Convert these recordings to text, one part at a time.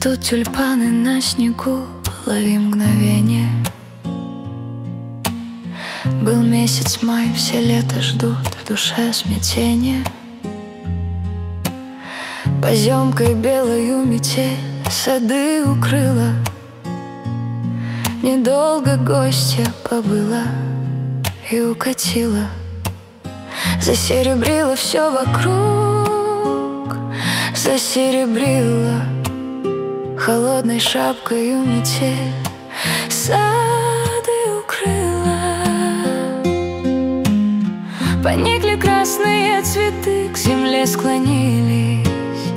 Цветут тюльпаны на снегу, лови мгновение. Был месяц май, все лето ждут, в душе смятение. Поземкой белою метель сады укрыла. Недолго гостья побыла и укатила. Засеребрила все вокруг, засеребрила холодной шапкою метель сады укрыла. Поникли красные цветы, к земле склонились.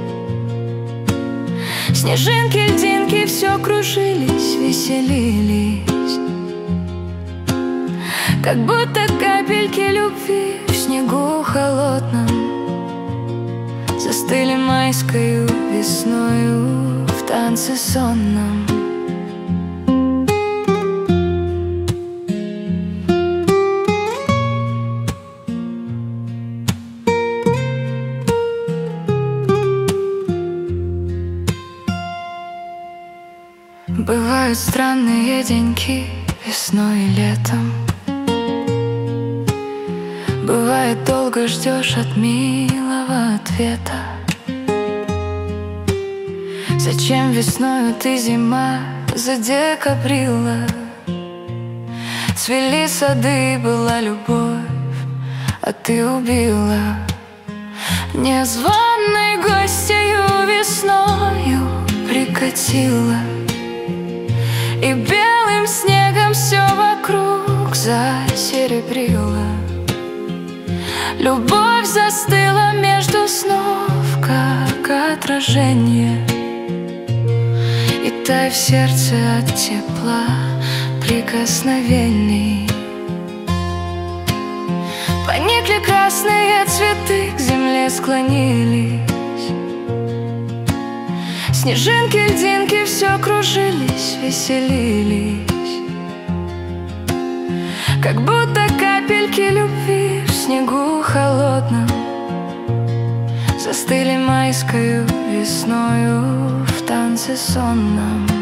Снежинки, льдинки все кружились, веселились. Как будто капельки любви в снегу холодном застыли майскою весною в танце сонном. Бывают странные деньки весной и летом. Бывает, долго ждешь от милого ответа. Зачем весною ты, зима, задекабрила? Цвели сады, была любовь, а ты убила. Незваной гостью весною прикатила, и белым снегом все вокруг засеребрила. Любовь застыла между снов, как отражение, и тай в сердце от тепла прикосновений. Поникли красные цветы, к земле склонились. Снежинки, льдинки все кружились, веселились. Как будто капельки любви в снегу холодном застыли майскою весною в танце сонном.